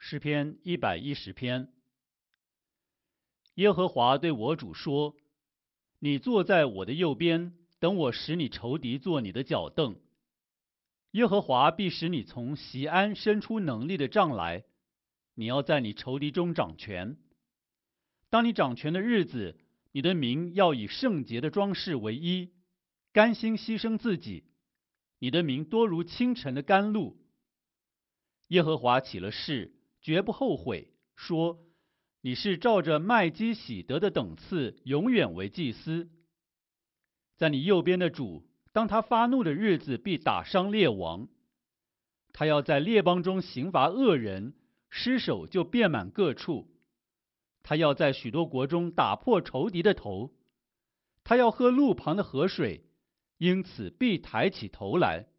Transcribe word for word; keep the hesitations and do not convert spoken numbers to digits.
诗篇一百一十篇。耶和华对我主说：你坐在我的右边，等我使你仇敌做你的脚凳。耶和华必使你从锡安伸出能力的杖来，你要在你仇敌中掌权。当你掌权的日子，你的名要以圣洁的装饰为衣，甘心牺牲自己。你的名多如清晨的甘露。耶和华起了誓，绝不后悔，说：你是照着麦基洗德的等次，永远为祭司。在你右边的主，当他发怒的日子，必打伤列王。他要在列邦中刑罚恶人，尸首就遍满各处。他要在许多国中打破仇敌的头。他要喝路旁的河水，因此必抬起头来。